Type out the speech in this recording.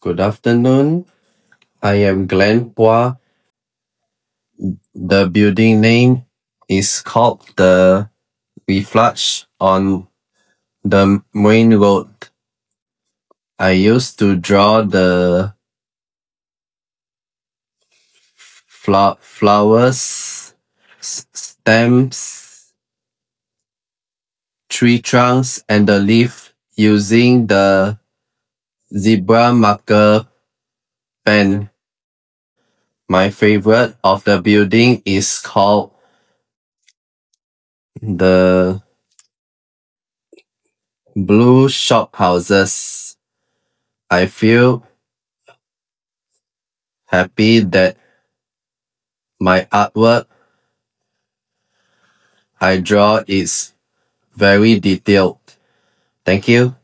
Good afternoon. I am Glenn Hua. The building name is called the Refuge on the main road. I used to draw the flowers, stems, tree trunks, and the leaf using the zebra marker pen. My favorite of the building is called the blue shop houses. I feel happy that my artwork I draw is very detailed. Thank you.